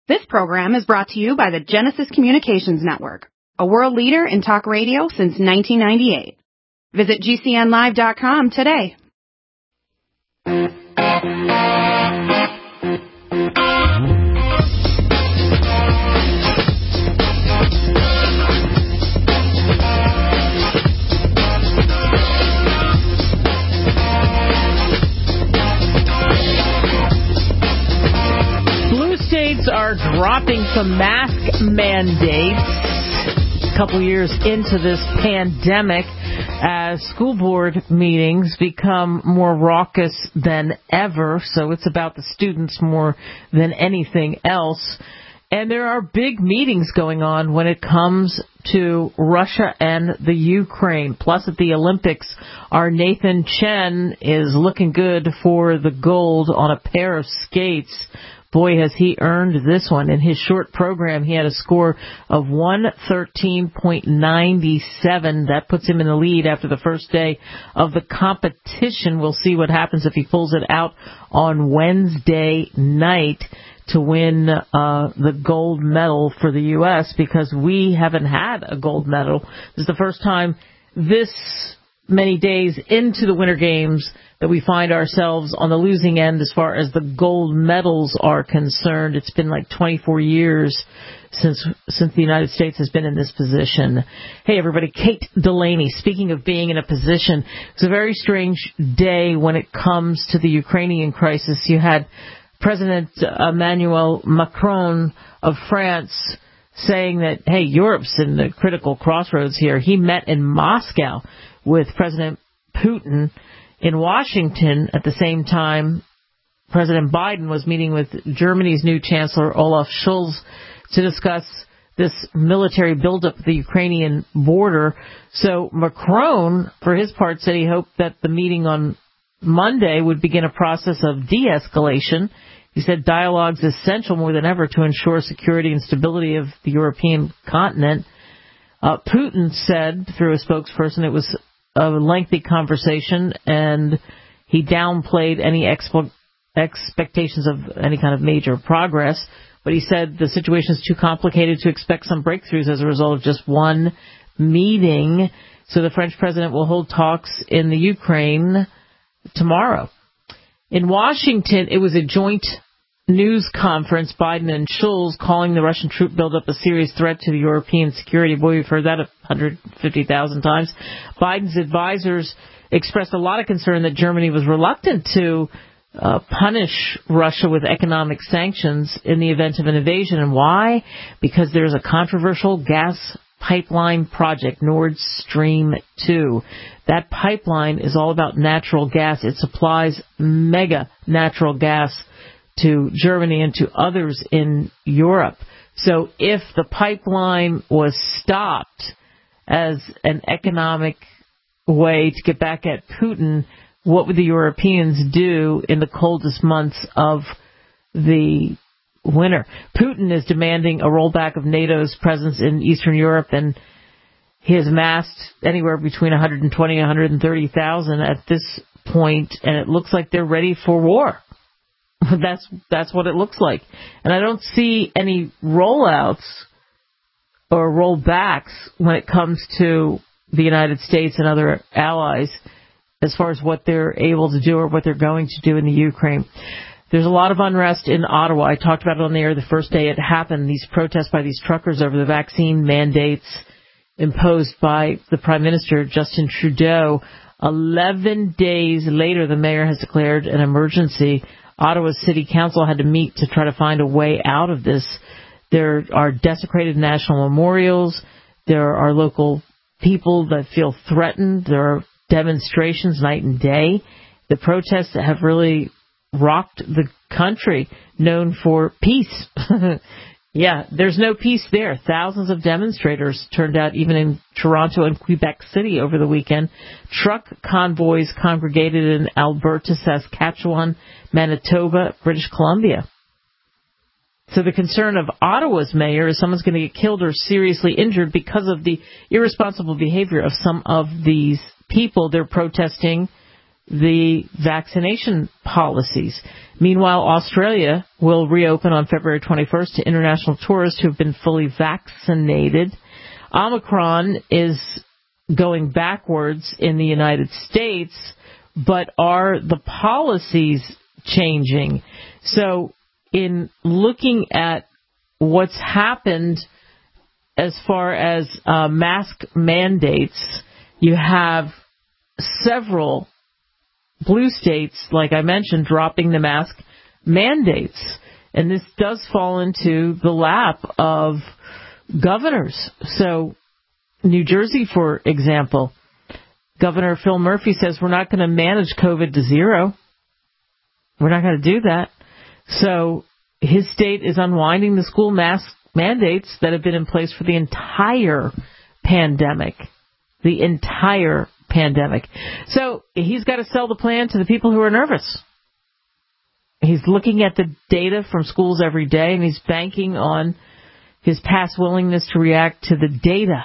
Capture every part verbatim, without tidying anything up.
This program is brought to you by the Genesis Communications Network, a world leader in talk radio since nineteen ninety-eight. Visit G C N live dot com today. Are dropping some mask mandates a couple years into this pandemic as school board meetings become more raucous than ever. So it's about the students more than anything else. And there are big meetings going on when it comes to Russia and the Ukraine. Plus, at the Olympics, our Nathan Chen is looking good for the gold on a pair of skates. Boy, has he earned this one. In his short program, he had a score of one thirteen point nine seven. That puts him in the lead after the first day of the competition. We'll see what happens if he pulls it out on Wednesday night to win uh, the gold medal for the U S because we haven't had a gold medal. This is the first time this many days into the Winter Games that we find ourselves on the losing end as far as the gold medals are concerned. It's been like twenty-four years since since the United States has been in this position. Hey, everybody, Kate Delaney. Speaking of being in a position, it's a very strange day when it comes to the Ukrainian crisis. You had President Emmanuel Macron of France saying that, hey, Europe's in the critical crossroads here. He met in Moscow with President Putin. In Washington, at the same time, President Biden was meeting with Germany's new Chancellor Olaf Scholz to discuss this military buildup at the Ukrainian border. So Macron, for his part, said he hoped that the meeting on Monday would begin a process of de-escalation. He said dialogue is essential more than ever to ensure security and stability of the European continent. Uh, Putin said, through a spokesperson, it was a lengthy conversation, and he downplayed any expo- expectations of any kind of major progress. But he said the situation is too complicated to expect some breakthroughs as a result of just one meeting. So the French president will hold talks in the Ukraine tomorrow. In Washington, it was a joint news conference, Biden and Scholz calling the Russian troop buildup a serious threat to the European security. Boy, we've heard that one hundred fifty thousand times. Biden's advisors expressed a lot of concern that Germany was reluctant to uh, punish Russia with economic sanctions in the event of an invasion. And why? Because there's a controversial gas pipeline project, Nord Stream two. That pipeline is all about natural gas. It supplies mega natural gas to Germany and to others in Europe. So if the pipeline was stopped as an economic way to get back at Putin, what would the Europeans do in the coldest months of the winter? Putin is demanding a rollback of NATO's presence in Eastern Europe, and he has amassed anywhere between one hundred twenty and one hundred thirty thousand at this point, and it looks like they're ready for war. That's that's what it looks like. And I don't see any rollouts or rollbacks when it comes to the United States and other allies as far as what they're able to do or what they're going to do in the Ukraine. There's a lot of unrest in Ottawa. I talked about it on the air the first day it happened, these protests by these truckers over the vaccine mandates imposed by the Prime Minister, Justin Trudeau. Eleven days later, the mayor has declared an emergency. Ottawa's City Council had to meet to try to find a way out of this. There are desecrated national memorials. There are local people that feel threatened. There are demonstrations night and day. The protests have really rocked the country, known for peace. Yeah, there's no peace there. Thousands of demonstrators turned out even in Toronto and Quebec City over the weekend. Truck convoys congregated in Alberta, Saskatchewan, Manitoba, British Columbia. So the concern of Ottawa's mayor is someone's going to get killed or seriously injured because of the irresponsible behavior of some of these people. They're protesting the vaccination policies. Meanwhile, Australia will reopen on February twenty-first to international tourists who have been fully vaccinated. Omicron is going backwards in the United States, but are the policies changing? So in looking at what's happened as far as uh, mask mandates, you have several blue states, like I mentioned, dropping the mask mandates. And this does fall into the lap of governors. So New Jersey, for example, Governor Phil Murphy says we're not going to manage COVID to zero. We're not going to do that. So his state is unwinding the school mask mandates that have been in place for the entire pandemic. The entire pandemic. So he's got to sell the plan to the people who are nervous. He's looking at the data from schools every day, and he's banking on his past willingness to react to the data.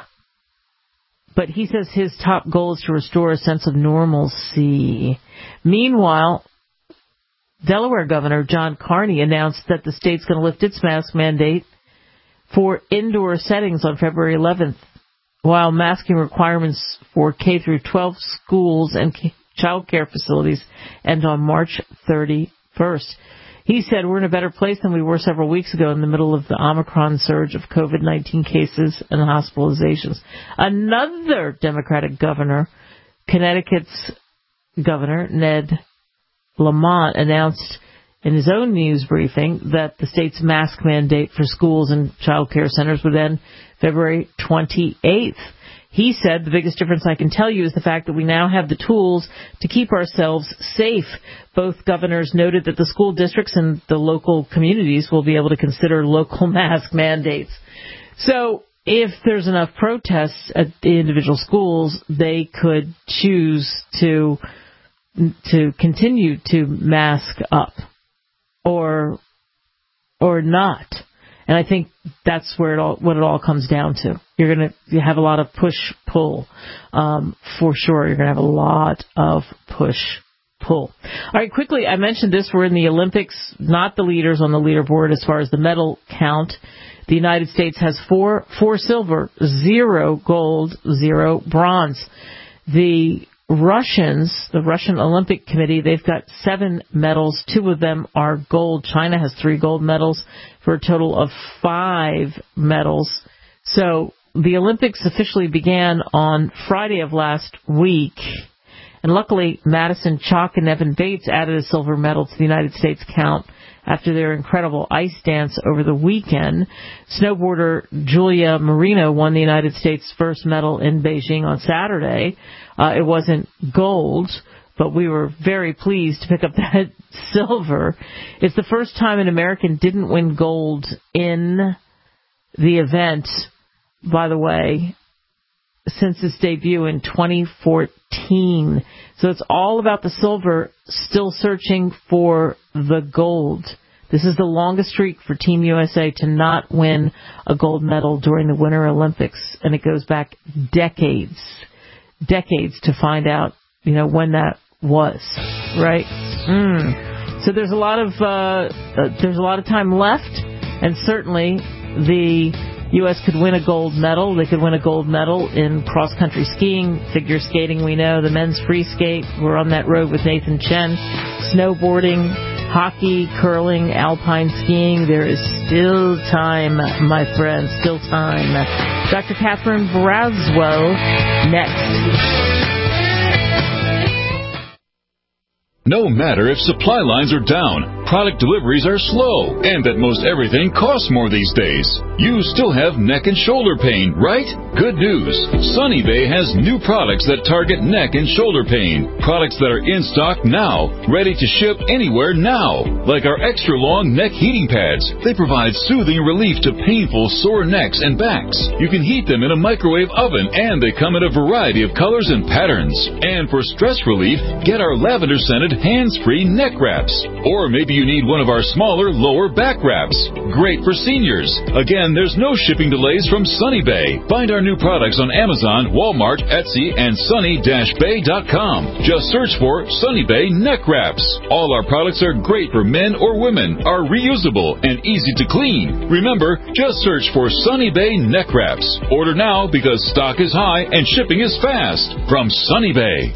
But he says his top goal is to restore a sense of normalcy. Meanwhile, Delaware Governor John Carney announced that the state's going to lift its mask mandate for indoor settings on February eleventh, while masking requirements for K through twelve schools and child care facilities end on March thirty-first. He said we're in a better place than we were several weeks ago in the middle of the Omicron surge of COVID nineteen cases and hospitalizations. Another Democratic governor, Connecticut's Governor Ned Lamont, announced in his own news briefing that the state's mask mandate for schools and child care centers would end February twenty-eighth. He said, the biggest difference I can tell you is the fact that we now have the tools to keep ourselves safe. Both governors noted that the school districts and the local communities will be able to consider local mask mandates. So if there's enough protests at the individual schools, they could choose to to continue to mask up or or not. And I think that's where it all, what it all comes down to. You're going to have a lot of push-pull, um, for sure. You're going to have a lot of push-pull. All right, quickly, I mentioned this. We're in the Olympics, not the leaders on the leaderboard as far as the medal count. The United States has four, four silver, zero gold, zero bronze. The Russians, the Russian Olympic Committee, they've got seven medals. Two of them are gold. China has three gold medals for a total of five medals. So the Olympics officially began on Friday of last week. And luckily, Madison Chock and Evan Bates added a silver medal to the United States count after their incredible ice dance over the weekend. Snowboarder Julia Marino won the United States' first medal in Beijing on Saturday. Uh, it wasn't gold, but we were very pleased to pick up that silver. It's the first time an American didn't win gold in the event, by the way, since its debut in twenty fourteen. So it's all about the silver, still searching for the gold. This is the longest streak for Team U S A to not win a gold medal during the Winter Olympics, and it goes back decades, decades to find out, you know, when that was, right? Mm. So there's a lot of uh, uh, there's a lot of time left, and certainly the U S could win a gold medal. They could win a gold medal in cross-country skiing, figure skating, we know, the men's free skate. We're on that road with Nathan Chen. Snowboarding, hockey, curling, alpine skiing. There is still time, my friends, still time. Doctor Catherine Braswell, next. No matter if supply lines are down, product deliveries are slow, and that most everything costs more these days, you still have neck and shoulder pain, right? Good news. Sunny Bay has new products that target neck and shoulder pain. Products that are in stock now, ready to ship anywhere now. Like our extra long neck heating pads. They provide soothing relief to painful sore necks and backs. You can heat them in a microwave oven, and they come in a variety of colors and patterns. And for stress relief, get our lavender scented hands-free neck wraps. Or maybe you need one of our smaller lower back wraps. Great for seniors. Again, And there's no shipping delays from Sunny Bay. Find our new products on Amazon, Walmart, Etsy, and sunny dash bay dot com. Just search for Sunny Bay Neck Wraps. All our products are great for men or women, are reusable, and easy to clean. Remember, just search for Sunny Bay Neck Wraps. Order now because stock is high and shipping is fast. From Sunny Bay.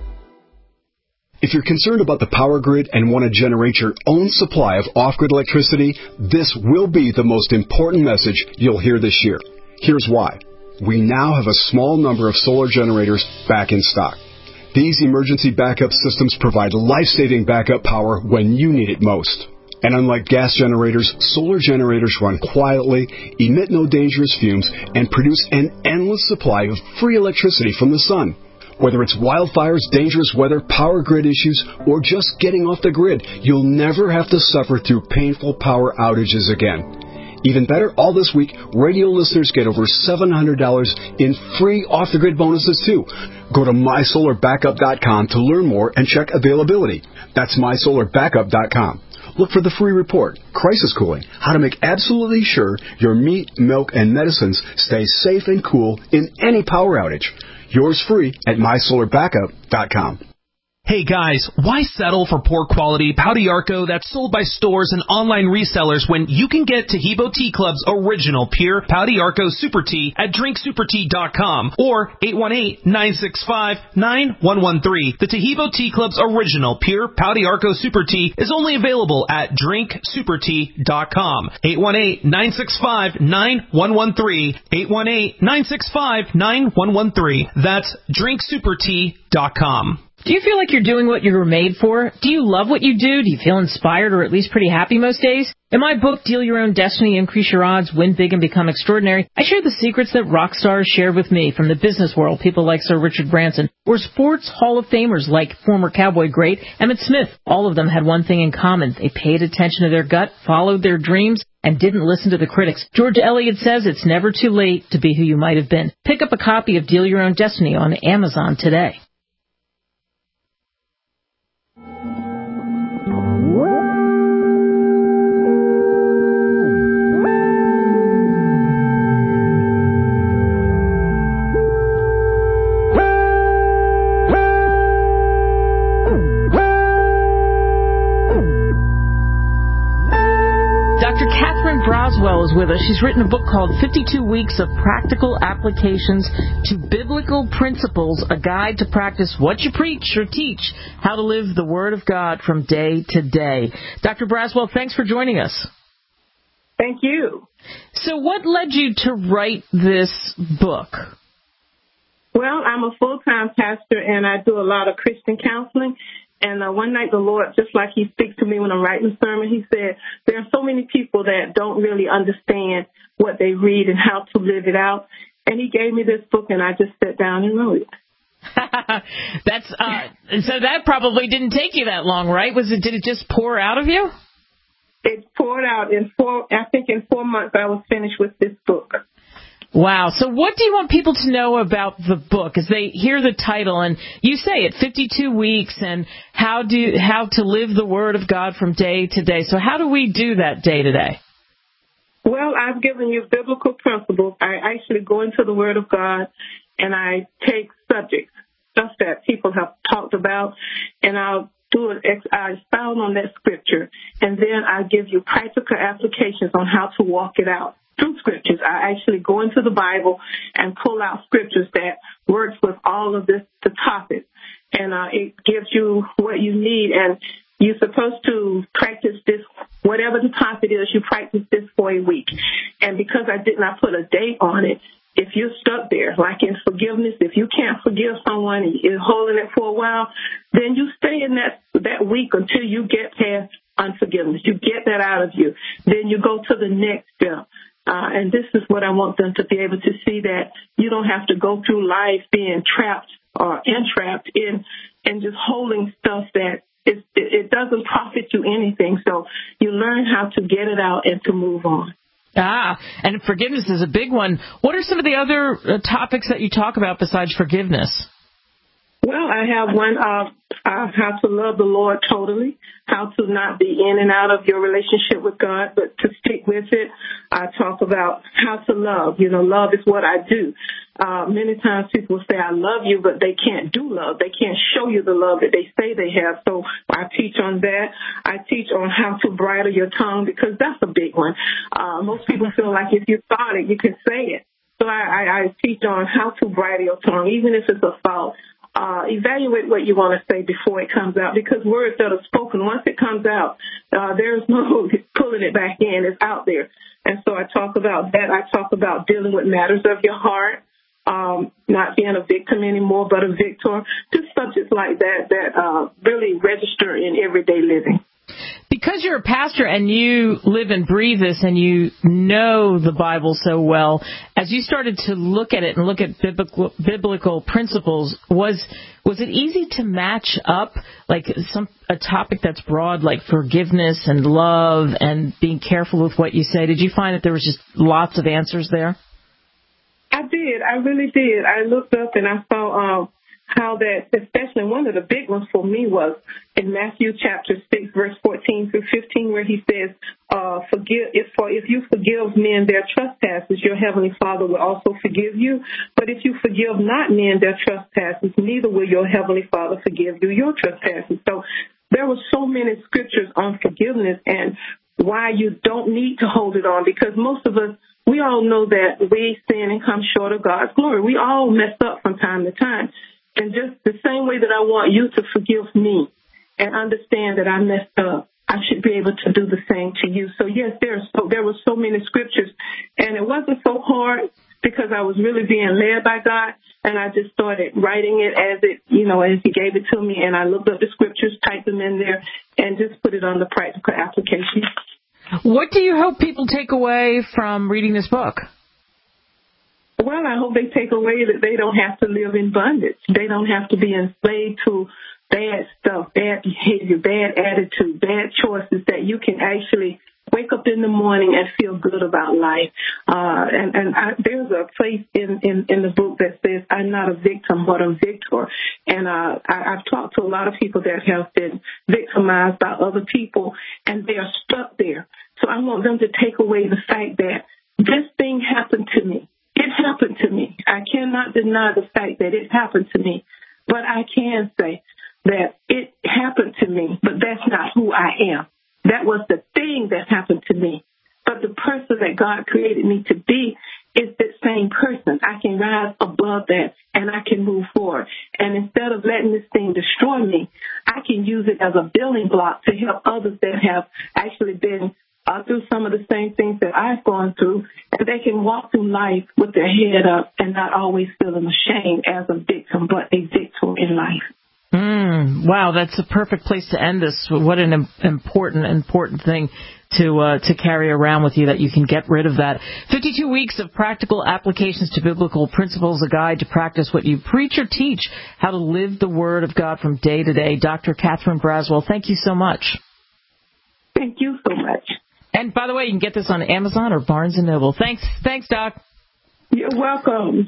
If you're concerned about the power grid and want to generate your own supply of off-grid electricity, this will be the most important message you'll hear this year. Here's why. We now have a small number of solar generators back in stock. These emergency backup systems provide life-saving backup power when you need it most. And unlike gas generators, solar generators run quietly, emit no dangerous fumes, and produce an endless supply of free electricity from the sun. Whether it's wildfires, dangerous weather, power grid issues, or just getting off the grid, you'll never have to suffer through painful power outages again. Even better, all this week, radio listeners get over seven hundred dollars in free off-the-grid bonuses, too. Go to my solar backup dot com to learn more and check availability. That's my solar backup dot com. Look for the free report, Crisis Cooling, how to make absolutely sure your meat, milk, and medicines stay safe and cool in any power outage. Yours free at my solar backup dot com. Hey guys, why settle for poor quality Pau d'Arco that's sold by stores and online resellers when you can get Taheebo Tea Club's original pure Pau d'Arco Super Tea at drink super tea dot com or eight one eight, nine six five, nine one one three. The Taheebo Tea Club's original pure Pau d'Arco Super Tea is only available at drink super tea dot com. eight one eight, nine six five, nine one one three. eight one eight, nine six five, nine one one three. That's drink super tea dot com. Do you feel like you're doing what you were made for? Do you love what you do? Do you feel inspired or at least pretty happy most days? In my book, Deal Your Own Destiny, Increase Your Odds, Win Big and Become Extraordinary, I share the secrets that rock stars shared with me from the business world, people like Sir Richard Branson, or sports Hall of Famers like former Cowboy great Emmitt Smith. All of them had one thing in common. They paid attention to their gut, followed their dreams, and didn't listen to the critics. George Eliot says it's never too late to be who you might have been. Pick up a copy of Deal Your Own Destiny on Amazon today. Doctor Catherine Braswell is with us. She's written a book called fifty-two Weeks of Practical Applications to Biblical Principles, a guide to practice what you preach or teach, how to live the Word of God from day to day. Doctor Braswell, thanks for joining us. Thank you. So what led you to write this book? Well, I'm a full-time pastor, and I do a lot of Christian counseling. And uh, one night the Lord, just like he speaks to me when I'm writing a sermon, he said, there are so many people that don't really understand what they read and how to live it out. And he gave me this book, and I just sat down and wrote it. That's uh, so that probably didn't take you that long, right? Was it? Did it just pour out of you? It poured out in four, I think in four months I was finished with this book. Wow. So what do you want people to know about the book as they hear the title? And you say it, fifty-two weeks, and how do how to live the Word of God from day to day. So how do we do that day to day? Well, I've given you biblical principles. I actually go into the Word of God, and I take subjects, stuff that people have talked about, and I'll do an ex- I expound on that scripture, and then I give you practical applications on how to walk it out. Through scriptures, I actually go into the Bible and pull out scriptures that works with all of this, the topic, and uh, it gives you what you need. And you're supposed to practice this, whatever the topic is. You practice this for a week. And because I did not put a date on it, if you're stuck there, like in forgiveness, if you can't forgive someone and you're holding it for a while, then you stay in that that week until you get past unforgiveness. You get that out of you. Then you go to the next step. Uh, and this is what I want them to be able to see, that you don't have to go through life being trapped or entrapped in and just holding stuff that is, it, it doesn't profit you anything. So you learn how to get it out and to move on. Ah, and forgiveness is a big one. What are some of the other uh, topics that you talk about besides forgiveness? Well, I have one, uh, uh, how to love the Lord totally, how to not be in and out of your relationship with God, but to stick with it. I talk about how to love. You know, love is what I do. Uh, many times people say, I love you, but they can't do love. They can't show you the love that they say they have. So I teach on that. I teach on how to bridle your tongue, because that's a big one. Uh, most people feel like if you thought it, you can say it. So I, I, I teach on how to bridle your tongue, even if it's a fault. Uh, evaluate what you want to say before it comes out, because words that are spoken, once it comes out, uh, there's no pulling it back in. It's out there. And so I talk about that. I talk about dealing with matters of your heart, um, not being a victim anymore, but a victor. Just subjects like that that uh, really register in everyday living. Because you're a pastor and you live and breathe this and you know the Bible so well, as you started to look at it and look at biblical, biblical principles, was was it easy to match up like some a topic that's broad like forgiveness and love and being careful with what you say? Did you find that there was just lots of answers there? I did. I really did. I looked up and I saw um, how that, especially one of the big ones for me was in Matthew chapter six, verse fourteen through fifteen, where he says, uh, forgive, if, for if you forgive men their trespasses, your heavenly Father will also forgive you. But if you forgive not men their trespasses, neither will your heavenly Father forgive you your trespasses. So there were so many scriptures on forgiveness and why you don't need to hold it on, because most of us, we all know that we sin and come short of God's glory. We all mess up from time to time. And just the same way that I want you to forgive me and understand that I messed up, I should be able to do the same to you. So, yes, there, so, there were so many scriptures, and it wasn't so hard because I was really being led by God, and I just started writing it as it, you know, as he gave it to me, and I looked up the scriptures, typed them in there, and just put it on the practical application. What do you hope people take away from reading this book? Well, I hope they take away that they don't have to live in bondage. They don't have to be enslaved to bad stuff, bad behavior, bad attitude, bad choices, that you can actually wake up in the morning and feel good about life. Uh, and and I, there's a place in, in, in the book that says, I'm not a victim, but a victor. And uh, I, I've talked to a lot of people that have been victimized by other people, and they are stuck there. So I want them to take away the fact that this thing happened to me. It happened to me. I cannot deny the fact that it happened to me. But I can say that it happened to me, but that's not who I am. That was the thing that happened to me. But the person that God created me to be is the same person. I can rise above that, and I can move forward. And instead of letting this thing destroy me, I can use it as a building block to help others that have actually been uh, through some of the same things that I've gone through, and they can walk through life with their head up and not always feeling ashamed as a victim, but a victor in life. Mm, wow, that's a perfect place to end this. What an important, important thing to uh, to carry around with you, that you can get rid of that. fifty-two weeks of practical applications to biblical principles, a guide to practice what you preach or teach, how to live the Word of God from day to day. Doctor Catherine Braswell, thank you so much. Thank you so much. And by the way, you can get this on Amazon or Barnes and Noble. Thanks, thanks, Doc. You're welcome.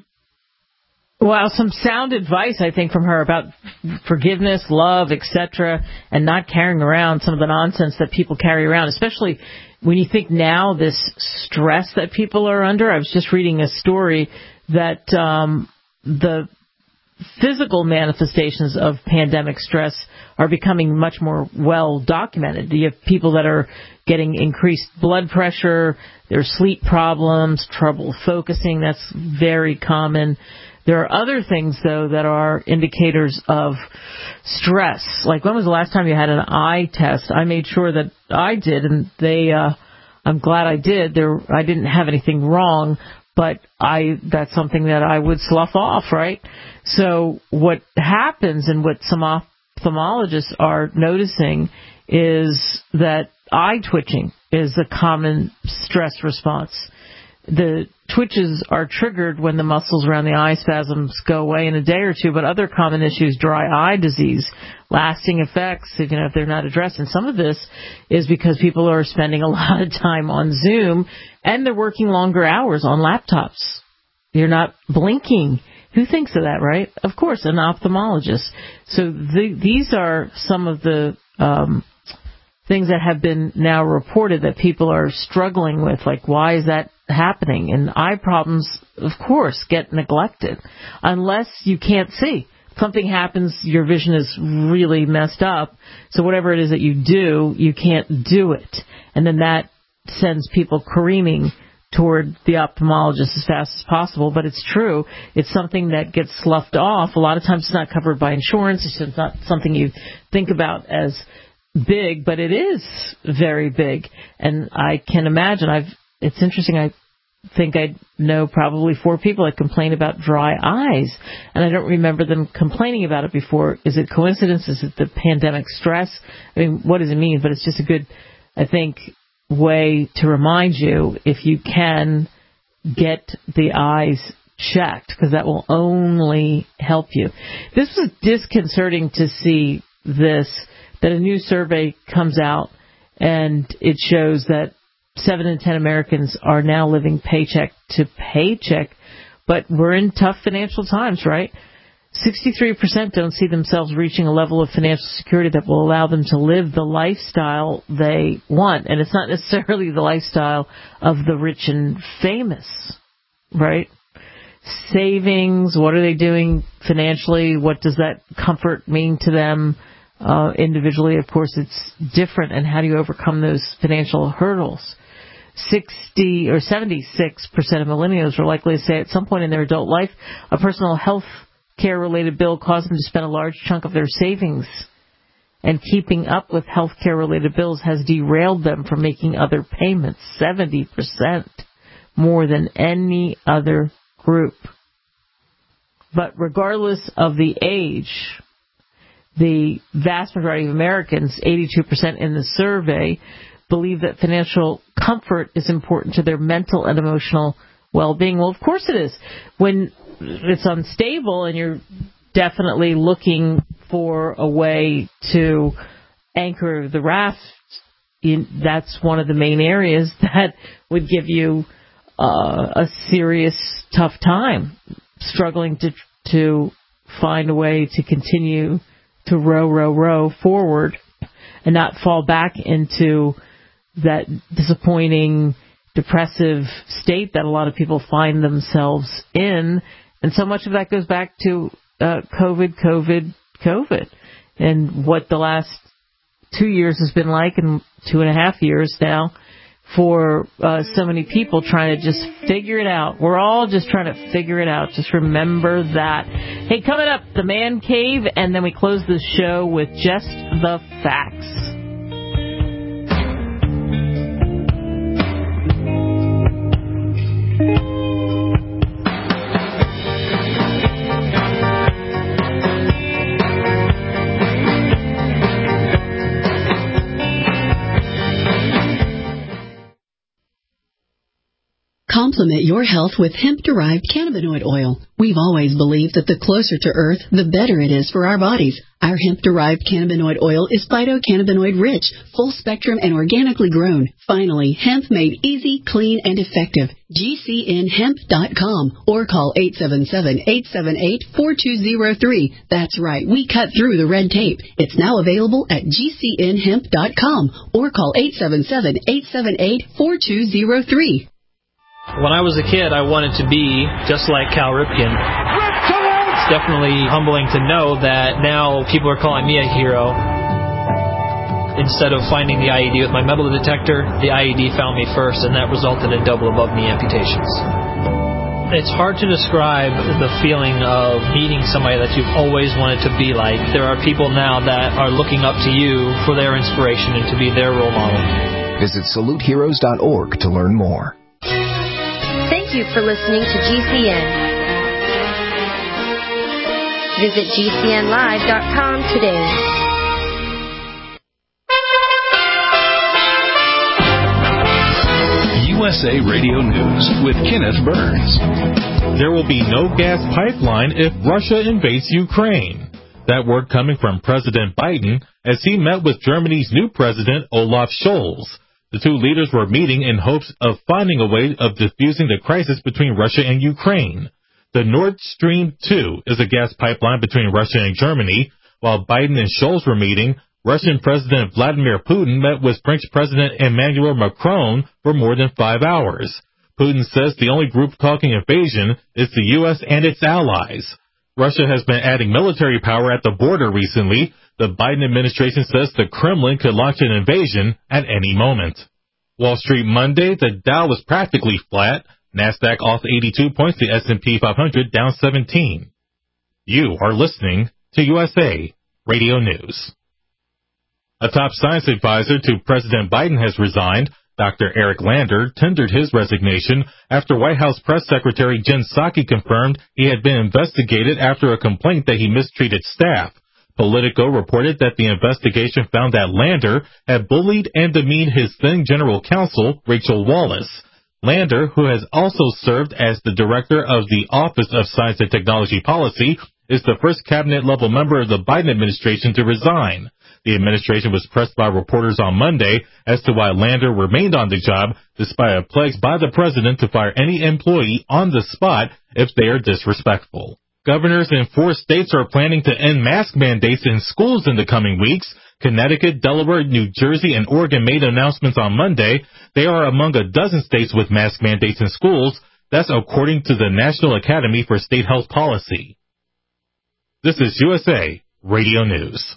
Well, some sound advice, I think, from her about forgiveness, love, et cetera, and not carrying around some of the nonsense that people carry around, especially when you think now this stress that people are under. I was just reading a story that um, the physical manifestations of pandemic stress are becoming much more well documented. You have people that are getting increased blood pressure, there's sleep problems, trouble focusing. That's very common. There are other things, though, that are indicators of stress. Like, when was the last time you had an eye test? I made sure that I did, and they, uh, I'm glad I did. There, I didn't have anything wrong, but I, that's something that I would slough off, right? So what happens, and what some ophthalmologists are noticing, is that eye twitching is a common stress response. The twitches are triggered when the muscles around the eye spasms go away in a day or two, but other common issues, dry eye disease, lasting effects, you know, if they're not addressed. And some of this is because people are spending a lot of time on Zoom, and they're working longer hours on laptops. You're not blinking. Who thinks of that, right? Of course, an ophthalmologist. So the, these are some of the um, things that have been now reported that people are struggling with, like why is that happening? And eye problems, of course, get neglected unless you can't see. Something happens, your vision is really messed up, so whatever it is that you do, you can't do it. And then that sends people careening toward the ophthalmologist as fast as possible. But it's true. It's something that gets sloughed off. A lot of times it's not covered by insurance. It's not something you think about as big, but it is very big. And I can imagine, I've, it's interesting, I think I know probably four people that complain about dry eyes, and I don't remember them complaining about it before. Is it coincidence? Is it the pandemic stress? I mean, what does it mean? But it's just a good, I think, way to remind you, if you can, get the eyes checked, because that will only help you. This was disconcerting to see this, that a new survey comes out and it shows that seven in ten Americans are now living paycheck to paycheck, but we're in tough financial times, right? sixty-three percent don't see themselves reaching a level of financial security that will allow them to live the lifestyle they want. And it's not necessarily the lifestyle of the rich and famous, right? Savings, what are they doing financially? What does that comfort mean to them uh, individually? Of course, it's different. And how do you overcome those financial hurdles? sixty or seventy-six percent of millennials are likely to say at some point in their adult life a personal health care related bill caused them to spend a large chunk of their savings, and keeping up with health care related bills has derailed them from making other payments. seventy percent more than any other group. But regardless of the age, the vast majority of Americans, eighty-two percent in the survey, believe that financial comfort is important to their mental and emotional well-being. Well, of course it is. When it's unstable and you're definitely looking for a way to anchor the raft, that's one of the main areas that would give you uh, a serious tough time, struggling to to find a way to continue to row, row, row forward and not fall back into that disappointing, depressive state that a lot of people find themselves in. And so much of that goes back to uh, COVID, COVID, COVID, and what the last two years has been like, and two and a half years now, for uh, so many people trying to just figure it out. We're all just trying to figure it out. Just remember that. Hey, coming up, the Man Cave, and then we close the show with just the facts. Complement your health with hemp-derived cannabinoid oil. We've always believed that the closer to Earth, the better it is for our bodies. Our hemp-derived cannabinoid oil is phytocannabinoid-rich, full-spectrum, and organically grown. Finally, hemp made easy, clean, and effective. G C N hemp dot com or call eight seven seven, eight seven eight, four two zero three. That's right, we cut through the red tape. It's now available at G C N hemp dot com or call eight seven seven, eight seven eight, four two zero three. When I was a kid, I wanted to be just like Cal Ripken. It's definitely humbling to know that now people are calling me a hero. Instead of finding the I E D with my metal detector, the I E D found me first, and that resulted in double above-knee amputations. It's hard to describe the feeling of meeting somebody that you've always wanted to be like. There are people now that are looking up to you for their inspiration and to be their role model. Visit salute heroes dot org to learn more. Thank you for listening to G C N. Visit G C N live dot com today. U S A Radio News with Kenneth Burns. There will be no gas pipeline if Russia invades Ukraine. That word coming from President Biden as he met with Germany's new president, Olaf Scholz. The two leaders were meeting in hopes of finding a way of diffusing the crisis between Russia and Ukraine. The Nord Stream two is a gas pipeline between Russia and Germany. While Biden and Scholz were meeting, Russian President Vladimir Putin met with French President Emmanuel Macron for more than five hours. Putin says the only group talking invasion is the U S and its allies. Russia has been adding military power at the border recently. The Biden administration says the Kremlin could launch an invasion at any moment. Wall Street Monday, the Dow was practically flat. NASDAQ off eighty-two points, the S and P five hundred down seventeen. You are listening to U S A Radio News. A top science advisor to President Biden has resigned. Doctor Eric Lander tendered his resignation after White House Press Secretary Jen Psaki confirmed he had been investigated after a complaint that he mistreated staff. Politico reported that the investigation found that Lander had bullied and demeaned his then general counsel, Rachel Wallace. Lander, who has also served as the director of the Office of Science and Technology Policy, is the first cabinet-level member of the Biden administration to resign. The administration was pressed by reporters on Monday as to why Lander remained on the job despite a pledge by the president to fire any employee on the spot if they are disrespectful. Governors in four states are planning to end mask mandates in schools in the coming weeks. Connecticut, Delaware, New Jersey, and Oregon made announcements on Monday. They are among a dozen states with mask mandates in schools. That's according to the National Academy for State Health Policy. This is U S A Radio News.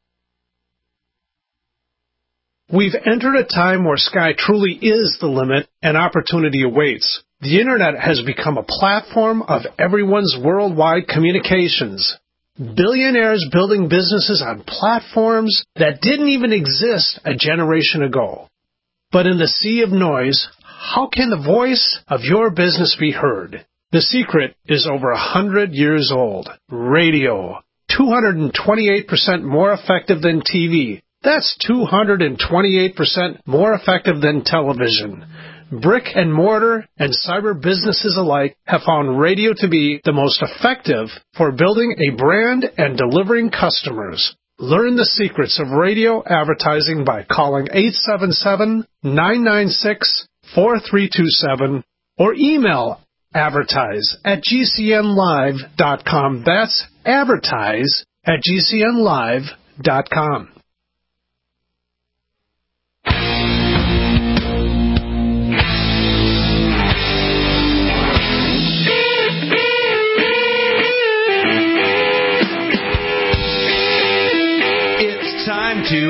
We've entered a time where sky truly is the limit and opportunity awaits. The Internet has become a platform of everyone's worldwide communications. Billionaires building businesses on platforms that didn't even exist a generation ago. But in the sea of noise, how can the voice of your business be heard? The secret is over a hundred years old. Radio. two hundred twenty-eight percent more effective than T V. That's two hundred twenty-eight percent more effective than television. Brick and mortar and cyber businesses alike have found radio to be the most effective for building a brand and delivering customers. Learn the secrets of radio advertising by calling eight seven seven, nine nine six, four three two seven or email advertise at g c n live dot com. That's advertise at g c n live dot com. Time to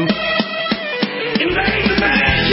invade the man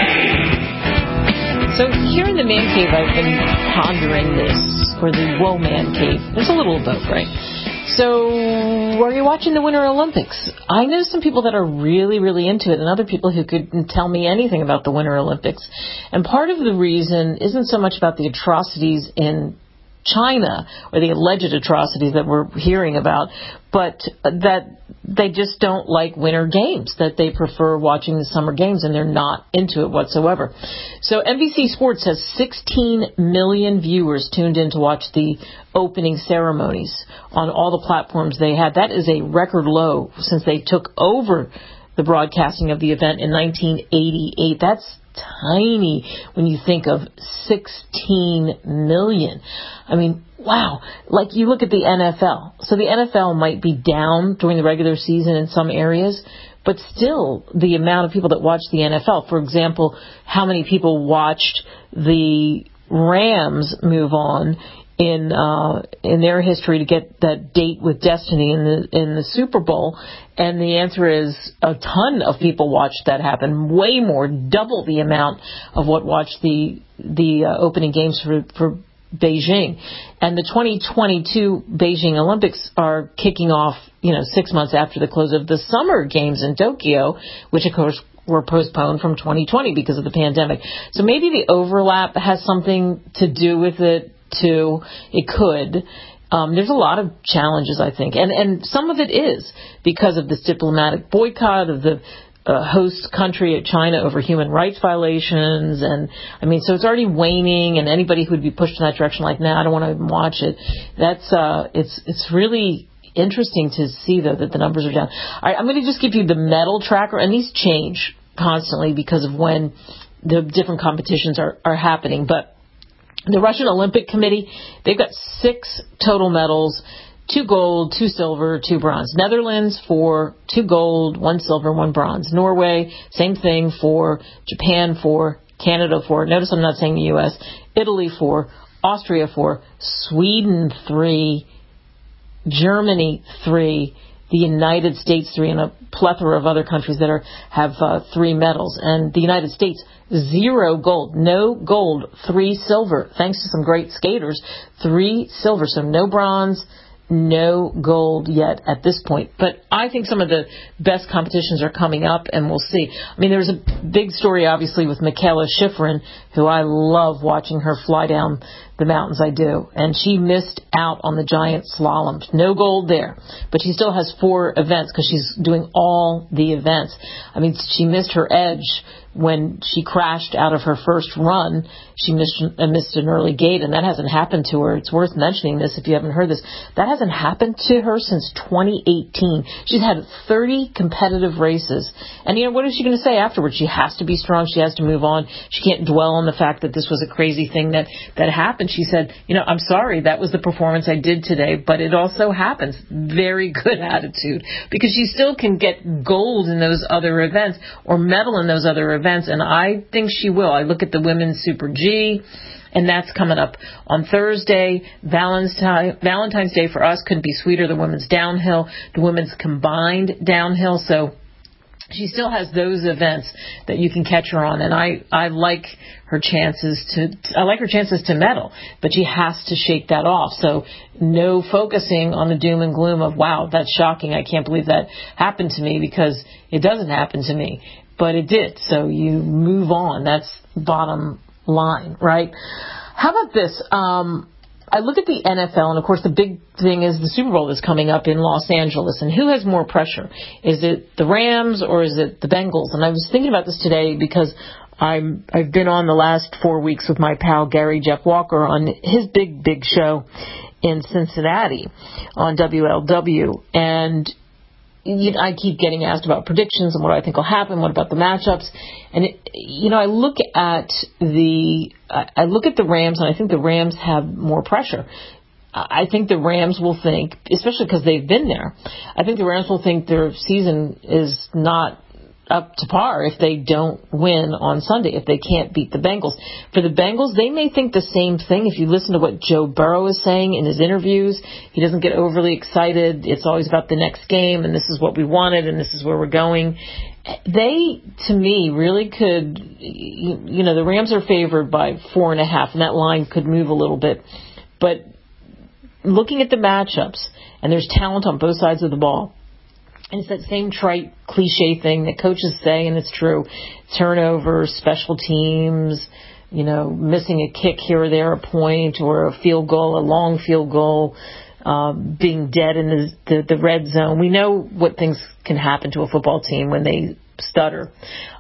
cave. So here in the man cave, I've been pondering this, or the Whoa Man Cave. There's a little of both, right? So, are you watching the Winter Olympics? I know some people that are really, really into it, and other people who couldn't tell me anything about the Winter Olympics. And part of the reason isn't so much about the atrocities in China, or the alleged atrocities that we're hearing about, but that they just don't like winter games, that they prefer watching the summer games, and they're not into it whatsoever. So N B C Sports has sixteen million viewers tuned in to watch the opening ceremonies on all the platforms they had. That is a record low since they took over the broadcasting of the event in nineteen eighty-eight. That's tiny when you think of sixteen million. I mean, wow. Like, you look at the N F L. So the N F L might be down during the regular season in some areas, but still the amount of people that watch the N F L. For example, how many people watched the Rams move on in uh, in their history to get that date with destiny in the in the Super Bowl? And the answer is a ton of people watched that happen, way more, double the amount of what watched the the uh, opening games for for Beijing. And the twenty twenty-two Beijing Olympics are kicking off, you know, six months after the close of the Summer Games in Tokyo, which of course were postponed from twenty twenty because of the pandemic. So maybe the overlap has something to do with it too. It could. Um, there's a lot of challenges, I think, and and some of it is because of this diplomatic boycott of the uh, host country at China over human rights violations, and I mean, so it's already waning. And anybody who would be pushed in that direction, like, nah, I don't want to even watch it. That's uh, it's it's really interesting to see though that the numbers are down. All right, I'm going to just give you the medal tracker, and these change constantly because of when the different competitions are are happening, but The Russian Olympic Committee, they've got six total medals, two gold, two silver, two bronze. Netherlands for two gold, one silver, one bronze. Norway, same thing for Japan, for Canada, for, notice I'm not saying the U S, Italy for, Austria for, Sweden three, Germany three, the United States three, and a plethora of other countries that are have uh, three medals. And the United States, zero gold, no gold, three silver, thanks to some great skaters, three silver, so no bronze, no gold yet at this point. But I think some of the best competitions are coming up, and we'll see. I mean, there's a big story, obviously, with Mikaela Shiffrin, who I love watching her fly down the mountains. I do. And she missed out on the giant slalom. No gold there. But she still has four events because she's doing all the events. I mean, she missed her edge when she crashed out of her first run. She missed, uh, missed an early gate, and that hasn't happened to her. It's worth mentioning this if you haven't heard this. That hasn't happened to her since twenty eighteen. She's had thirty competitive races. And, you know, what is she going to say afterwards? She has to be strong. She has to move on. She can't dwell on the fact that this was a crazy thing that, that happened. She said, you know, I'm sorry, that was the performance I did today, but it also happens. Very good attitude, because she still can get gold in those other events or medal in those other events, and I think she will. I look at the women's Super G, and that's coming up on Thursday. Valentine, Valentine's Day for us couldn't be sweeter. The women's downhill, the women's combined downhill, so she still has those events that you can catch her on, and I, I like her chances to I like her chances to medal, but she has to shake that off. So no focusing on the doom and gloom of, wow, that's shocking, I can't believe that happened to me, because it doesn't happen to me, but it did. So you move on. That's bottom line, right? How about this? Um, I look at the N F L, and of course the big thing is the Super Bowl that's coming up in Los Angeles, and who has more pressure? Is it the Rams or is it the Bengals? And I was thinking about this today because I'm, I've been on the last four weeks with my pal Gary Jeff Walker on his big, big show in Cincinnati on W L W, and you know, I keep getting asked about predictions and what I think will happen. What about the matchups? And it, you know, I look at the I look at the Rams, and I think the Rams have more pressure. I think the Rams will think, especially because they've been there, I think the Rams will think their season is not up to par if they don't win on Sunday, if they can't beat the Bengals. For the Bengals, they may think the same thing. If you listen to what Joe Burrow is saying in his interviews, he doesn't get overly excited. It's always about the next game, and this is what we wanted, and this is where we're going. They, to me, really could, you know, the Rams are favored by four and a half, and that line could move a little bit. But looking at the matchups, and there's talent on both sides of the ball, and it's that same trite cliche thing that coaches say, and it's true. Turnovers, special teams, you know, missing a kick here or there, a point, or a field goal, a long field goal, um, being dead in the, the, the red zone. We know what things can happen to a football team when they stutter.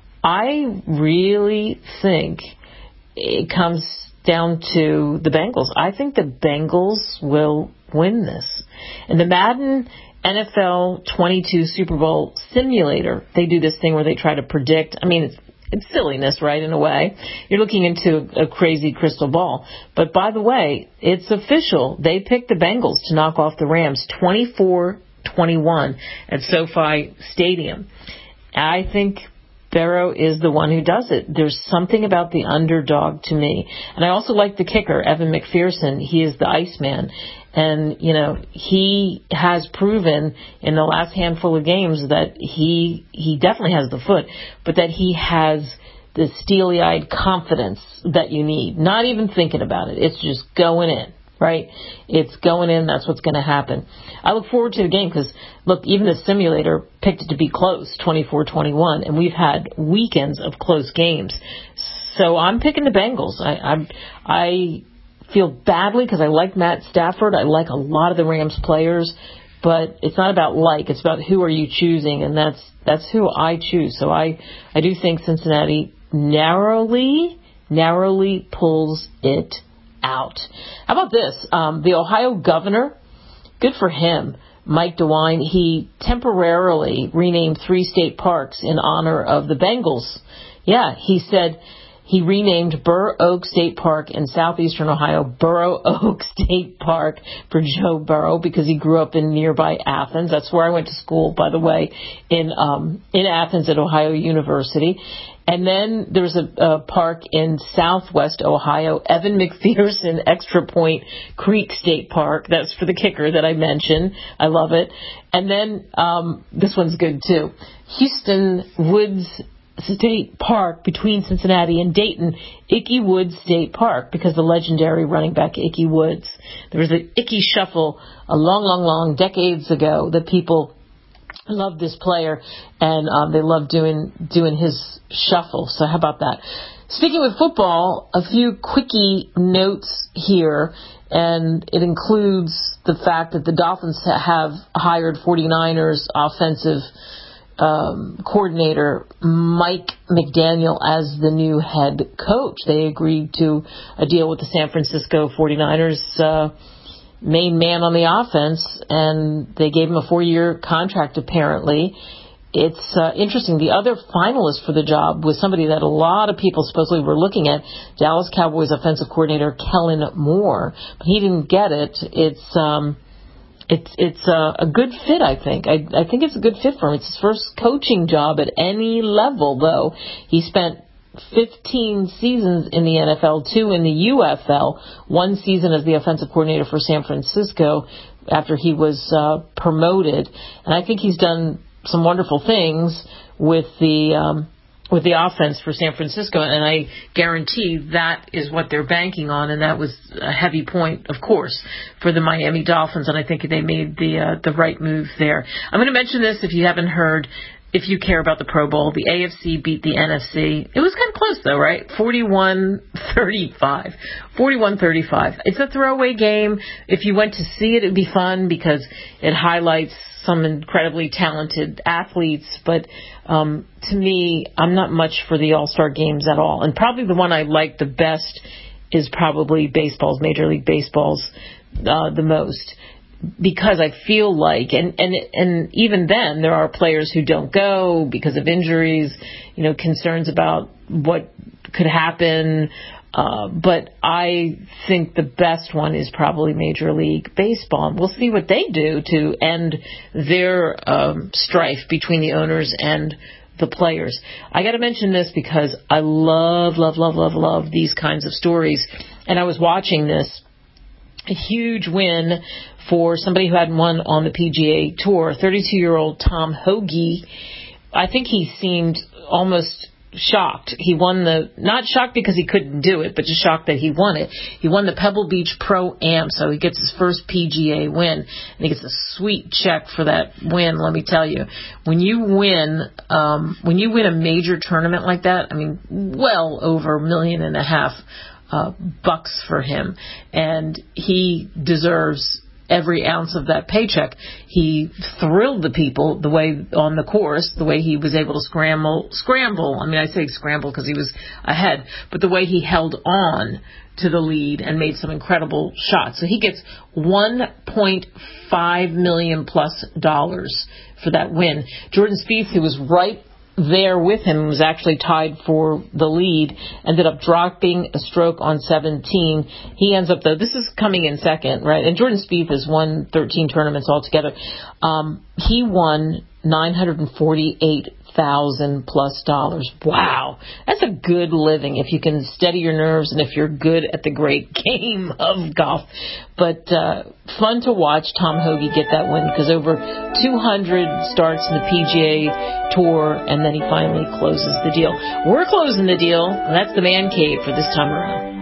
I really think it comes down to the Bengals. I think the Bengals will win this. And the Madden N F L twenty-two Super Bowl simulator, they do this thing where they try to predict. I mean, it's, it's silliness, right, in a way. You're looking into a crazy crystal ball. But by the way, it's official. They picked the Bengals to knock off the Rams twenty-four twenty-one at SoFi Stadium. I think Burrow is the one who does it. There's something about the underdog to me. And I also like the kicker, Evan McPherson. He is the Iceman. And, you know, he has proven in the last handful of games that he he definitely has the foot, but that he has the steely-eyed confidence that you need. Not even thinking about it. It's just going in, right? It's going in. That's what's going to happen. I look forward to the game because, look, even the simulator picked it to be close, twenty-four twenty-one, and we've had weekends of close games. So I'm picking the Bengals. I I'm, I feel badly because I like Matt Stafford. I like a lot of the Rams players, but it's not about like. It's about who are you choosing, and that's that's who I choose. So I, I do think Cincinnati narrowly, narrowly pulls it out. How about this? Um, the Ohio governor, good for him, Mike DeWine, he temporarily renamed three state parks in honor of the Bengals. Yeah, he said He renamed Burr Oak State Park in southeastern Ohio Burrow Oak State Park for Joe Burrow because he grew up in nearby Athens. That's where I went to school, by the way, in um, in Athens at Ohio University. And then there's a, a park in southwest Ohio, Evan McPherson Extra Point Creek State Park. That's for the kicker that I mentioned. I love it. And then um, this one's good, too. Houston Woods State Park between Cincinnati and Dayton, Ickey Woods State Park, because the legendary running back Ickey Woods. There was an Ickey Shuffle a long, long, long decades ago that people loved this player, and um, they loved doing doing his shuffle. So how about that? Speaking with football, a few quickie notes here, and it includes the fact that the Dolphins have hired 49ers offensive um, coordinator Mike McDaniel as the new head coach. They agreed to a deal with the San Francisco 49ers uh main man on the offense, and they gave him a four-year contract, apparently. It's uh, interesting. The other finalist for the job was somebody that a lot of people supposedly were looking at, Dallas Cowboys offensive coordinator Kellen Moore. But he didn't get it. It's um, it's it's uh, a good fit, I think. I, I think it's a good fit for him. It's his first coaching job at any level, though. He spent fifteen seasons in the N F L, two in the U F L, one season as the offensive coordinator for San Francisco after he was uh, promoted. And I think he's done some wonderful things with the um, with the offense for San Francisco, and I guarantee that is what they're banking on, and that was a heavy point, of course, for the Miami Dolphins, and I think they made the uh, the right move there. I'm going to mention this if you haven't heard. If you care about the Pro Bowl, the A F C beat the N F C. It was kind of close, though, right? forty-one thirty-five. forty-one thirty-five. It's a throwaway game. If you went to see it, it would be fun because it highlights some incredibly talented athletes. But um, to me, I'm not much for the All-Star games at all. And probably the one I like the best is probably baseball's, Major League Baseball's, uh, the most. Because I feel like, and, and and even then, there are players who don't go because of injuries, you know, concerns about what could happen. Uh, but I think the best one is probably Major League Baseball. We'll see what they do to end their um, strife between the owners and the players. I got to mention this because I love, love, love, love, love these kinds of stories. And I was watching this. A huge win for somebody who hadn't won on the P G A Tour, thirty-two-year-old Tom Hoge. I think he seemed almost shocked. He won the, not shocked because he couldn't do it, but just shocked that he won it. He won the Pebble Beach Pro-Am, so he gets his first P G A win, and he gets a sweet check for that win, let me tell you. When you win, um, when you win a major tournament like that, I mean, well over a million and a half Uh, bucks for him, and he deserves every ounce of that paycheck. He thrilled the people the way on the course, the way he was able to scramble, scramble. I mean, I say scramble because he was ahead, but the way he held on to the lead and made some incredible shots. So he gets one point five million plus dollars for that win. Jordan Spieth, who was right there with him, was actually tied for the lead, ended up dropping a stroke on seventeen. He ends up, though, this is coming in second, right? And Jordan Spieth has won thirteen tournaments altogether. Um, he won nine hundred forty-eight thousand plus dollars. Wow. That's a good living if you can steady your nerves and if you're good at the great game of golf. But uh, fun to watch Tom Hoge get that win because over two hundred starts in the P G A Tour, and then he finally closes the deal. We're closing the deal, and that's the Man Cave for this time around.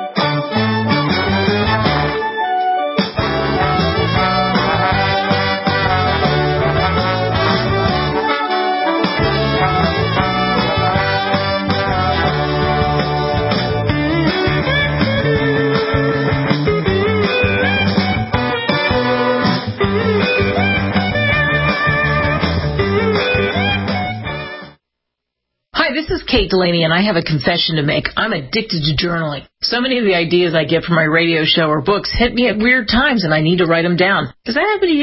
This is Kate Delaney, and I have a confession to make. I'm addicted to journaling. So many of the ideas I get from my radio show or books hit me at weird times, and I need to write them down. Does that happen to you?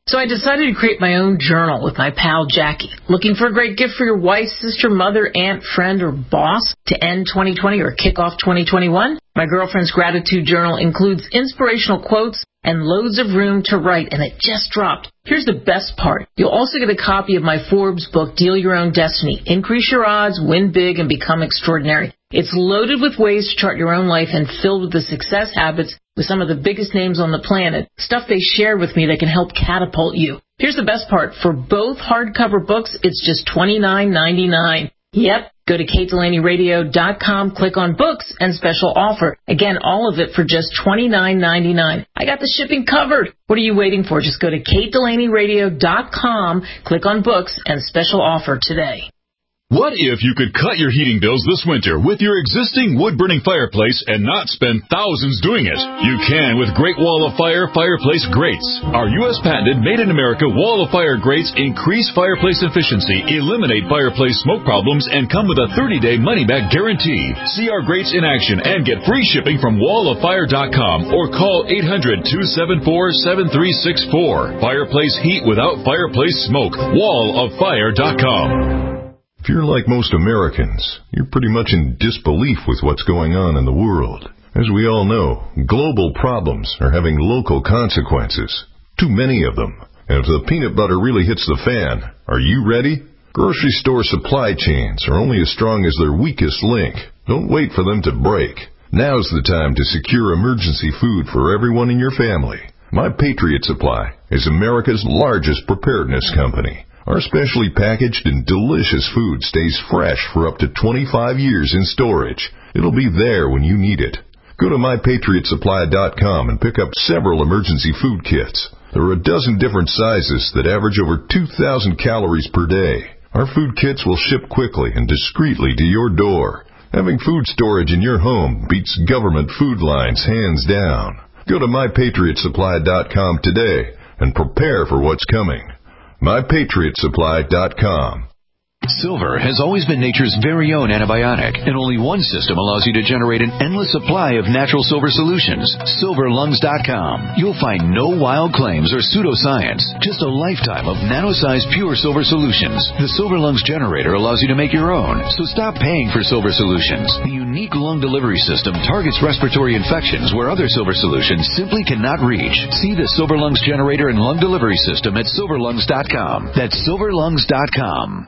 So I decided to create my own journal with my pal Jackie. Looking for a great gift for your wife, sister, mother, aunt, friend, or boss to end twenty twenty or kick off twenty twenty-one? My girlfriend's gratitude journal includes inspirational quotes and loads of room to write, and it just dropped. Here's the best part. You'll also get a copy of my Forbes book, Deal Your Own Destiny. Increase your odds, win big, and become extraordinary. It's loaded with ways to chart your own life and filled with the success habits with some of the biggest names on the planet, stuff they share with me that can help catapult you. Here's the best part. For both hardcover books, it's just twenty-nine ninety-nine. Yep. Go to kate delaney radio dot com, click on books, and special offer. Again, all of it for just twenty-nine ninety-nine. I got the shipping covered. What are you waiting for? Just go to kate delaney radio dot com, click on books, and special offer today. What if you could cut your heating bills this winter with your existing wood-burning fireplace and not spend thousands doing it? You can with Great Wall of Fire fireplace grates. Our U S patented made-in-America Wall of Fire grates increase fireplace efficiency, eliminate fireplace smoke problems, and come with a thirty-day money-back guarantee. See our grates in action and get free shipping from wall of fire dot com or call eight hundred, two seven four, seven three six four. Fireplace heat without fireplace smoke. wall of fire dot com. If you're like most Americans, you're pretty much in disbelief with what's going on in the world. As we all know, global problems are having local consequences. Too many of them. And if the peanut butter really hits the fan, are you ready? Grocery store supply chains are only as strong as their weakest link. Don't wait for them to break. Now's the time to secure emergency food for everyone in your family. My Patriot Supply is America's largest preparedness company. Our specially packaged and delicious food stays fresh for up to twenty-five years in storage. It'll be there when you need it. Go to my patriot supply dot com and pick up several emergency food kits. There are a dozen different sizes that average over two thousand calories per day. Our food kits will ship quickly and discreetly to your door. Having food storage in your home beats government food lines hands down. Go to my patriot supply dot com today and prepare for what's coming. my patriot supply dot com. Silver has always been nature's very own antibiotic, and only one system allows you to generate an endless supply of natural silver solutions. silver lungs dot com. You'll find no wild claims or pseudoscience, just a lifetime of nano-sized pure silver solutions. The Silver Lungs generator allows you to make your own, so stop paying for silver solutions. The unique lung delivery system targets respiratory infections where other silver solutions simply cannot reach. See the Silver Lungs generator and lung delivery system at silver lungs dot com. That's silver lungs dot com.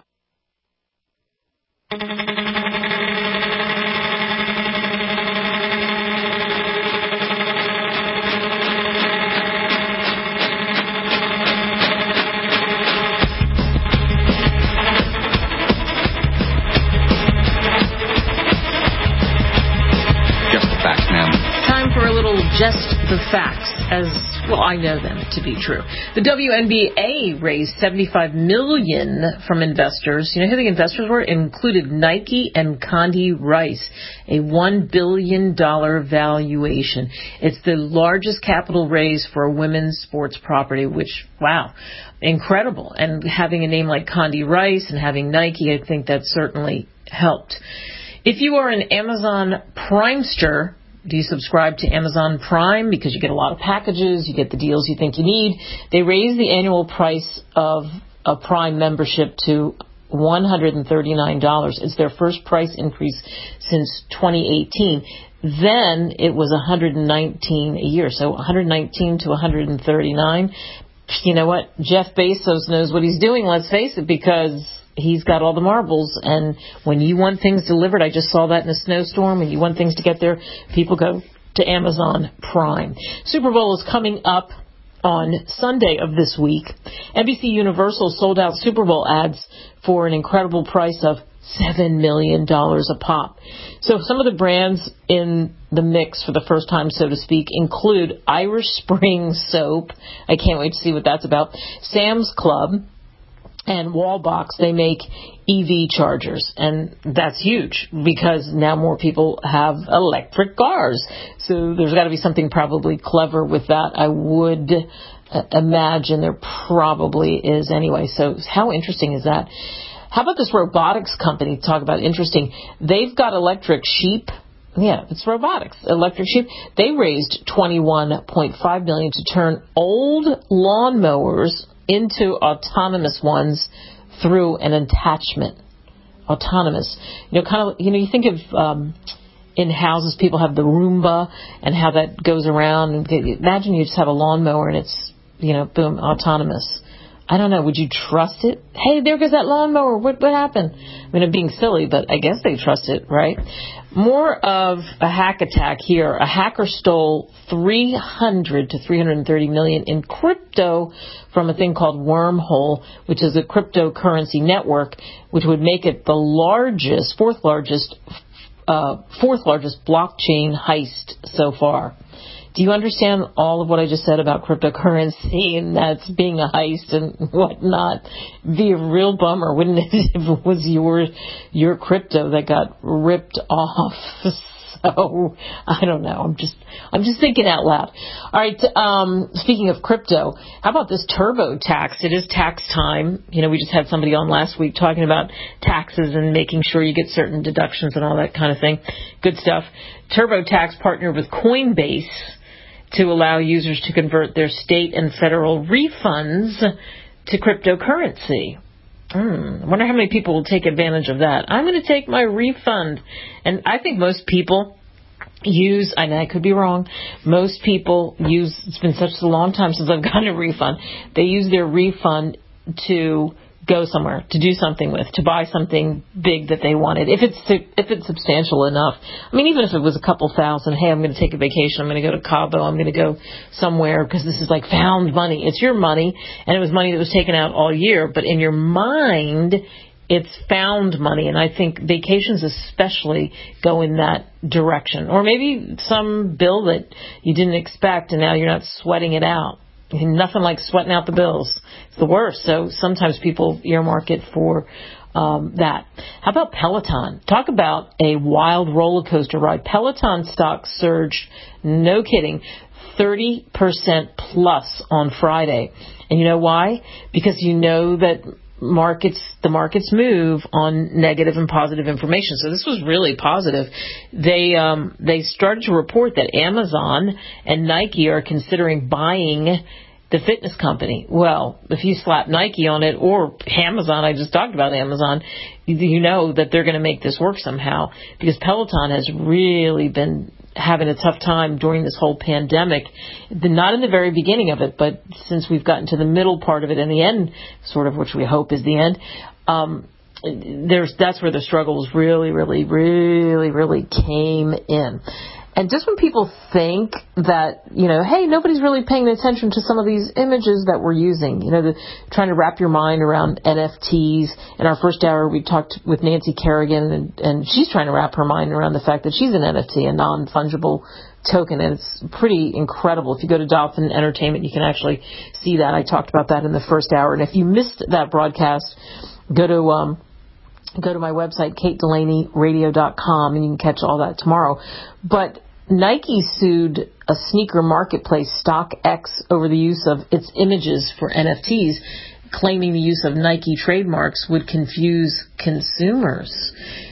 Just the facts, ma'am. Time for a little Just the Facts, as well I know them to be true. The W N B A raised seventy-five million dollars from investors. You know who the investors were? It included Nike and Condi Rice, a one billion dollars valuation. It's the largest capital raise for a women's sports property, which, wow, incredible. And having a name like Condi Rice and having Nike, I think that certainly helped. If you are an Amazon Primester, do you subscribe to Amazon Prime? Because you get a lot of packages, you get the deals you think you need. They raised the annual price of a Prime membership to one hundred thirty-nine dollars. It's their first price increase since twenty eighteen. Then it was one hundred nineteen dollars a year. So one hundred nineteen to one hundred thirty-nine. You know what? Jeff Bezos knows what he's doing, let's face it, because he's got all the marbles, and when you want things delivered, I just saw that in a snowstorm, when you want things to get there, people go to Amazon Prime. Super Bowl is coming up on Sunday of this week. N B C Universal sold out Super Bowl ads for an incredible price of seven million dollars a pop. So some of the brands in the mix for the first time, so to speak, include Irish Spring Soap. I can't wait to see what that's about. Sam's Club and Wallbox. They make E V chargers, and that's huge because now more people have electric cars. So there's got to be something probably clever with that. I would uh, imagine there probably is anyway. So how interesting is that? How about this robotics company? Talk about interesting. They've got electric sheep Yeah, it's robotics. Electric Sheep. They raised twenty-one point five million dollars to turn old lawnmowers into autonomous ones through an attachment. Autonomous. You know, kind of, you know, you think of, um, in houses, people have the Roomba and how that goes around. And imagine you just have a lawnmower and it's, you know, boom, autonomous. I don't know. Would you trust it? Hey, there goes that lawnmower. What what happened? I mean, I'm being silly, but I guess they trust it, right? More of a hack attack here. A hacker stole three hundred to three hundred thirty million in crypto from a thing called Wormhole, which is a cryptocurrency network, which would make it the largest, fourth largest, uh, fourth largest blockchain heist so far. Do you understand all of what I just said about cryptocurrency and that's being a heist and whatnot? It'd be a real bummer, wouldn't it, if it was your your crypto that got ripped off? So I don't know. I'm just I'm just thinking out loud. All right. Um, speaking of crypto, how about this TurboTax? It is tax time. You know, we just had somebody on last week talking about taxes and making sure you get certain deductions and all that kind of thing. Good stuff. TurboTax partnered with Coinbase to allow users to convert their state and federal refunds to cryptocurrency. Hmm. I wonder how many people will take advantage of that. I'm going to take my refund. And I think most people use, and I could be wrong, most people use, it's been such a long time since I've gotten a refund, they use their refund to go somewhere, to do something with, to buy something big that they wanted, if it's if it's substantial enough. I mean, even if it was a couple thousand, hey, I'm going to take a vacation, I'm going to go to Cabo, I'm going to go somewhere, because this is like found money. It's your money, and it was money that was taken out all year, but in your mind, it's found money, and I think vacations especially go in that direction. Or maybe some bill that you didn't expect, and now you're not sweating it out. Nothing like sweating out the bills. It's the worst. So sometimes people earmark it for um, that. How about Peloton? Talk about a wild roller coaster ride. Peloton stock surged, no kidding, thirty percent plus on Friday. And you know why? Because you know that markets, the markets move on negative and positive information. So this was really positive. They um, they started to report that Amazon and Nike are considering buying the fitness company. Well, if you slap Nike on it, or Amazon, I just talked about Amazon, you know that they're going to make this work somehow, because Peloton has really been having a tough time during this whole pandemic. Not in the very beginning of it, but since we've gotten to the middle part of it and the end, sort of, which we hope is the end, um, there's that's where the struggles really, really, really, really came in. And just when people think that, you know, hey, nobody's really paying attention to some of these images that we're using, you know, the, trying to wrap your mind around N F Ts. In our first hour, we talked with Nancy Kerrigan, and, and she's trying to wrap her mind around the fact that she's an N F T, a non-fungible token, and it's pretty incredible. If you go to Dolphin Entertainment, you can actually see that. I talked about that in the first hour. And if you missed that broadcast, go to um, go to my website, kate delaney radio dot com, and you can catch all that tomorrow. But Nike sued a sneaker marketplace, StockX, over the use of its images for N F Ts, claiming the use of Nike trademarks would confuse consumers.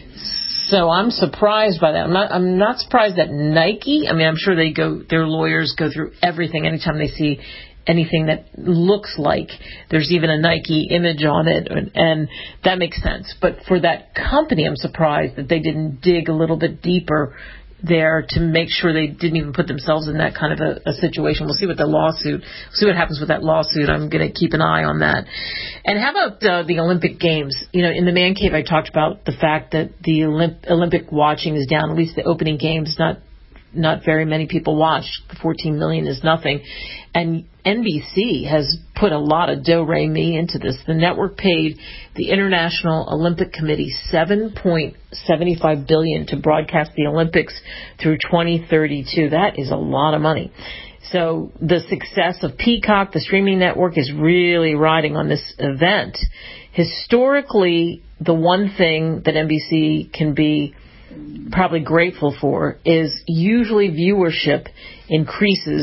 So I'm surprised by that. I'm not, I'm not surprised that Nike, I mean, I'm sure they go, their lawyers go through everything anytime they see anything that looks like there's even a Nike image on it, and, and that makes sense. But for that company, I'm surprised that they didn't dig a little bit deeper there to make sure they didn't even put themselves in that kind of a, a situation. We'll see what the lawsuit, we'll see what happens with that lawsuit. I'm going to keep an eye on that. And how about uh, the Olympic Games? You know, in the Man Cave, I talked about the fact that the Olymp- Olympic watching is down. At least the opening games, not not very many people watched. fourteen million is nothing. And N B C has put a lot of do-re-mi into this. The network paid the International Olympic Committee seven point seven five billion dollars to broadcast the Olympics through twenty thirty-two. That is a lot of money. So the success of Peacock, the streaming network, is really riding on this event. Historically, the one thing that N B C can be probably grateful for is usually viewership increases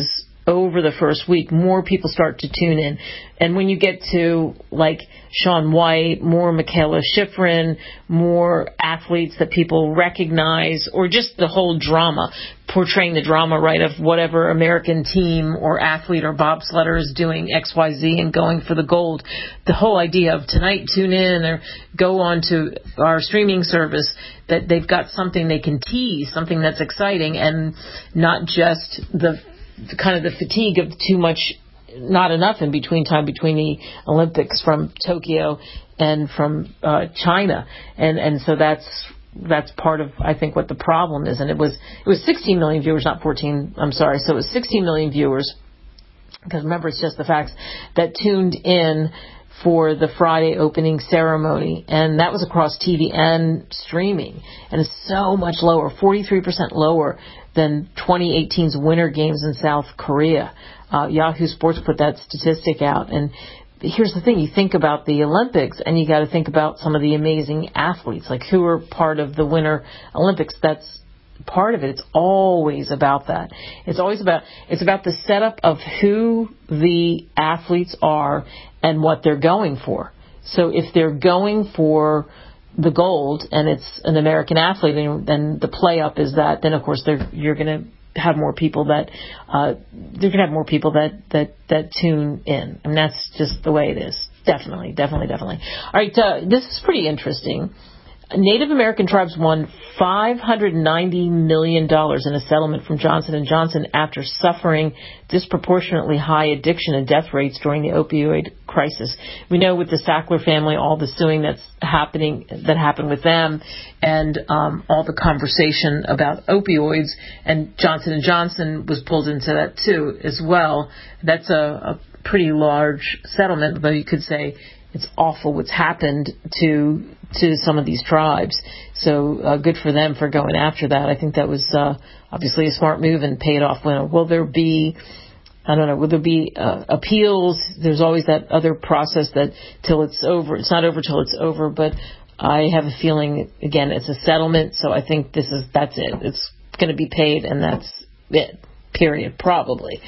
over the first week, more people start to tune in. And when you get to, like, Shaun White, more Mikaela Shiffrin, more athletes that people recognize, or just the whole drama, portraying the drama, right, of whatever American team or athlete or bobsledder is doing X Y Z and going for the gold. The whole idea of tonight, tune in or go on to our streaming service, that they've got something they can tease, something that's exciting, and not just the kind of the fatigue of too much, not enough in between time between the Olympics from Tokyo and from uh, China, and and so that's that's part of, I think, what the problem is. And it was it was sixteen million viewers, not fourteen. I'm sorry. So it was sixteen million viewers, because remember, it's just the facts, that tuned in for the Friday opening ceremony, and that was across T V and streaming, and it's so much lower, forty-three percent lower than twenty eighteen's Winter Games in South Korea. Uh, Yahoo Sports put that statistic out, and here's the thing, you think about the Olympics, and you got to think about some of the amazing athletes, like who are part of the Winter Olympics. That's part of it. It's always about that. It's always about, it's about the setup of who the athletes are and what they're going for. So if they're going for the gold and it's an American athlete, and then the play up is that, then of course they're, you're going to have more people that uh, they're going to have more people that, that, that tune in. And that's just the way it is. Definitely, definitely, definitely. All right, uh, this is pretty interesting. Native American tribes won five hundred ninety million dollars in a settlement from Johnson and Johnson after suffering disproportionately high addiction and death rates during the opioid crisis. We know with the Sackler family, all the suing that's happening, that happened with them, and um, all the conversation about opioids, and Johnson and Johnson was pulled into that too as well. That's a, a pretty large settlement, though you could say it's awful what's happened to to some of these tribes. So uh, good for them for going after that. I think that was uh, obviously a smart move and paid off well. Will there be, I don't know, will there be uh, appeals? There's always that other process that till it's over, it's not over till it's over, but I have a feeling, again, it's a settlement, so I think this is, that's it. It's going to be paid, and that's it, period, probably.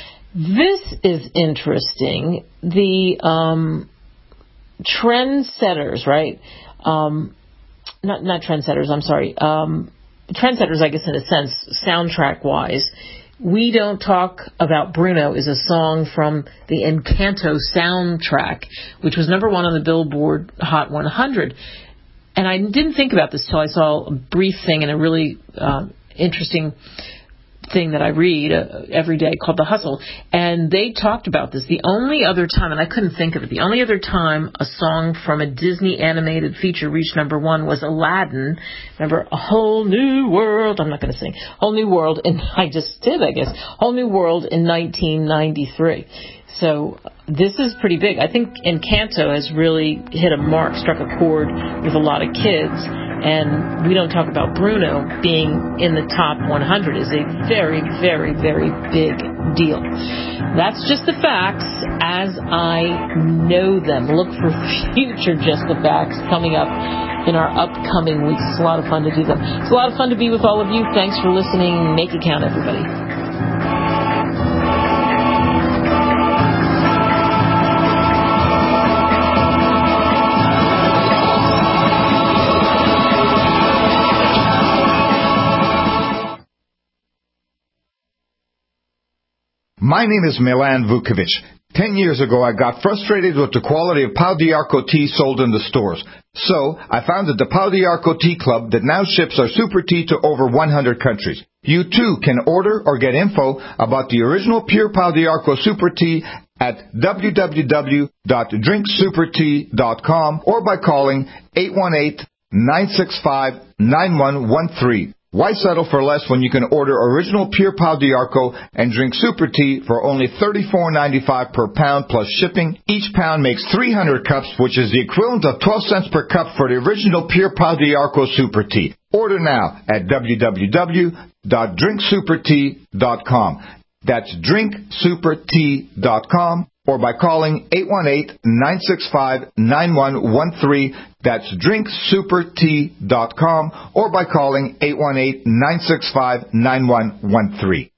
This is interesting. The um, trendsetters, right? Um, not not trendsetters, I'm sorry. Um, trendsetters, I guess, in a sense, soundtrack-wise. We Don't Talk About Bruno is a song from the Encanto soundtrack, which was number one on the Billboard Hot one hundred. And I didn't think about this till I saw a brief thing in a really uh, interesting thing that I read uh, every day called The Hustle, and they talked about this. The only other time, and I couldn't think of it, the only other time a song from a Disney animated feature reached number one was Aladdin. Remember, A Whole New World, I'm not going to sing, Whole New World, and I just did, I guess, Whole New World in nineteen ninety-three. So this is pretty big. I think Encanto has really hit a mark, struck a chord with a lot of kids. And We Don't Talk About Bruno being in the top one hundred is a very, very, very big deal. That's just the facts as I know them. Look for future Just the Facts coming up in our upcoming weeks. It's a lot of fun to do them. It's a lot of fun to be with all of you. Thanks for listening. Make it count, everybody. My name is Milan Vukovic. Ten years ago, I got frustrated with the quality of Pau d'Arco tea sold in the stores. So, I founded the Pau d'Arco Tea Club that now ships our super tea to over one hundred countries. You too can order or get info about the original pure Pau d'Arco super tea at w w w dot drink super tea dot com or by calling eight one eight, nine six five, nine one one three. Why settle for less when you can order original pure Pau d'Arco and drink super tea for only thirty-four ninety-five per pound plus shipping? Each pound makes three hundred cups, which is the equivalent of twelve cents per cup for the original pure Pau d'Arco super tea. Order now at w w w dot drink super tea dot com. That's drink super tea dot com or by calling eight one eight, nine six five, nine one one three. That's drink super tea dot com or by calling eight one eight, nine six five, nine one one three.